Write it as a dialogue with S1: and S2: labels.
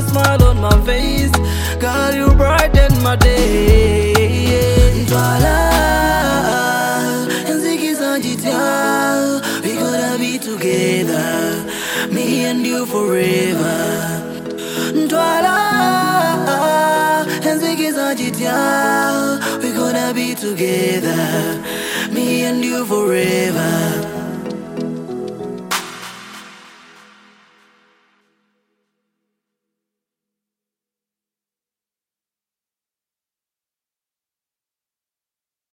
S1: smile on my face. Girl, you brighten my day. Ntwala, Nzikizanjitia, we gonna be together, me and you forever. Ntwala, Nzikizanjitia, we gonna be together, me and you forever.